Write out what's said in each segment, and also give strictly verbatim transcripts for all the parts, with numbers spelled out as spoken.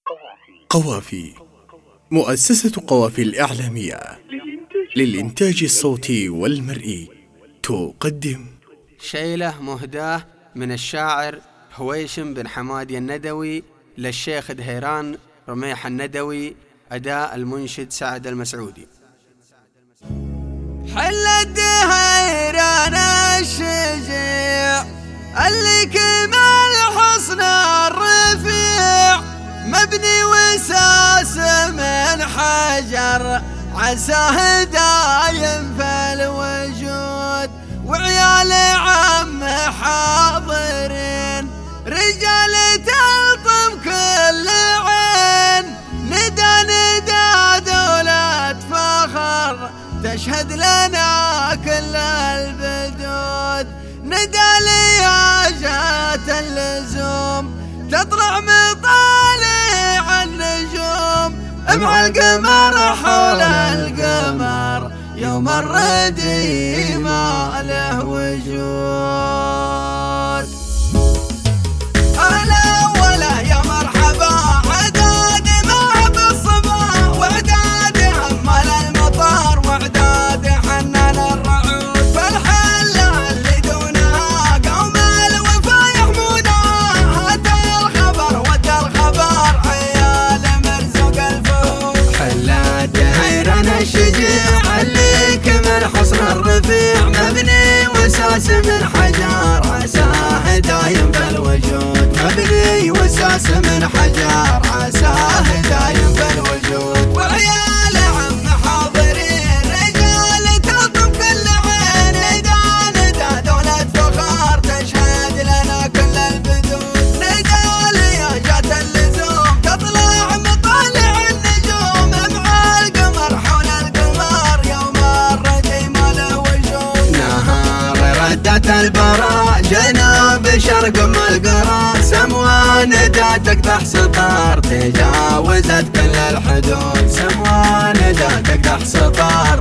قوافي، مؤسسة قوافي الإعلامية للإنتاج الصوتي والمرئي تقدم شيلة مهداة من الشاعر هويشم بن حمادي الندوي للشيخ دهيران رميح الندوي، أداء المنشد سعد المسعودي. حل الدهيران الشجيع اللي كمال حصن الرفيع، مبني وساس من حجر عساه دايم في الوجود، وعيال عم حاضرين رجال تلطم كل عين، ندى ندى دولة فخر تشهد لنا كل البدود، ندى لياجة اللزوم تطلع مطالع النجوم، مع القمر حول القمر يوم الردي ما له وجود. أهلا ولا يا مرحبا عداد ما بالصبا، وعداد همل المطار، وعداد حنان الرعود، فالحلة اللي دونها قوم الوفا يحمودها، هات الخبر ود الخبر عيال مرزوق الفهود. حلة دهيران الشجيع اللي كمل حصن الرفيع، مبني وساس من حجر عساه دايم في الوجود، مبني وساس من حجر عساه دايم في الوجود، وعيال عم حاضرين رجال تلطم كل عين، ندى ندى دولة فخر تشهد لنا كل البدود، ندى لياجة اللزوم تطلع مطالع النجوم، مع القمر حول القمر يوم الردي ما له وجود. نهار ردت البراء جنوب شرق ام القرى، سموان دا تقدح سطار تجاوزت كل الحدود، سموان دا تقدح سطار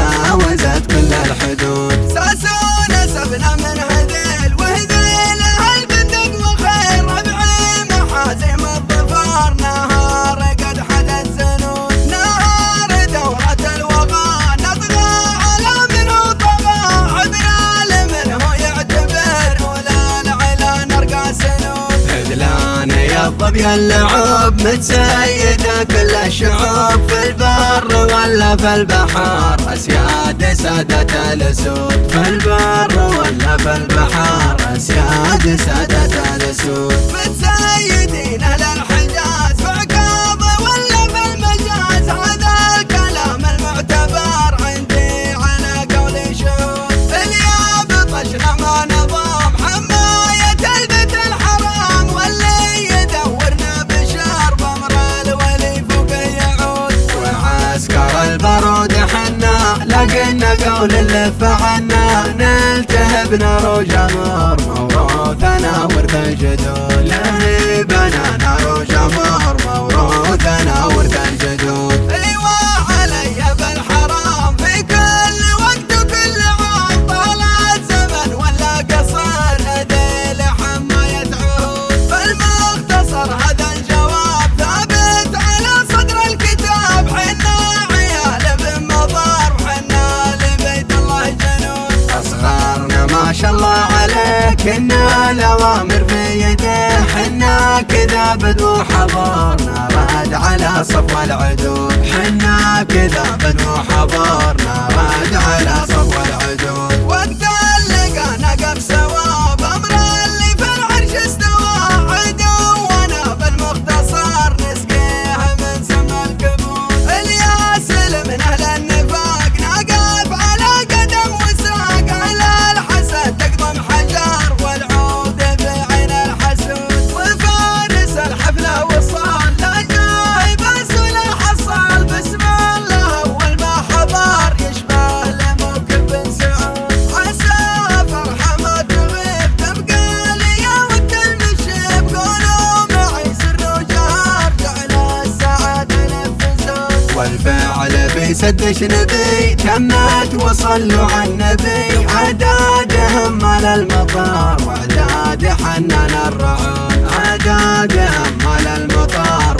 تجاوزت كل الحدود. ساسونا سبنا من هذيل وهذيل هالبندق وخير، ربعي محازم الظفار نهار قد حدث زنود، نهار دورة الوغى نطغى على منه طغى، عدنان منه يعتبر ولا العلا نرقى سنود. عدلان يا الظبي اللعوب متسيدة كل الشعوب، في البر ولا في البحر اسياد سادة الاسود، في البر ولا في البحر اسياد سادة الاسود، متسيدين اهل الحجاز في عكاظة ولا في المجاز، هذا الكلام المعتبر عندي على قول شهود، اليا بطشنا ما نظام حماية البيت الحرام، واللي يدورنا بشار بمر الولي فوق يعود. وعسكر البرود حنا لقينا قول اللي فعلنا، نلتهب نروج امر موروثنا ورث الجدود، لهيبنا نروج امر موروثنا ورث الجدود. ايوه علي بالحرام في كل وقت وكل عام، طال الزمن ولا قصر هذيل حماية عهود، فالمختصر هذا الجواب ثابت على صدر الكتاب، حنا عيال بن مضار وحنا لبيت الله جنود. أصغرنا ما شاء الله عليك إنا الأوامر في يديه، حنا كذا بدو حضارنا راد على صفو العدود، حنا كذا بدو حضارنا راد على صفو العدود. وقت اللقا نقف سوا بأمر اللي في العرش استوى، عدونا بالمختصر نسقيه من سم الكبود، الياس من أهل النفاق نقف على قدم وساق، على الحسد تقضم حجر والعود بعين الحسود، وفارس الحفلة وصال لا جاي بس ولا حصل، بسم الله أول ما حضر يشبه لموكب بن سعود، عسى فرحة ما تغيب تبقى لي ود المشيب، قولوا معي سر وجهر جعل السعادة نفسود. والفعل بيسدش نبي تمت وصلوا على النبي، عداد همل المطار وعداد حنان الرعود، عداد همل المطار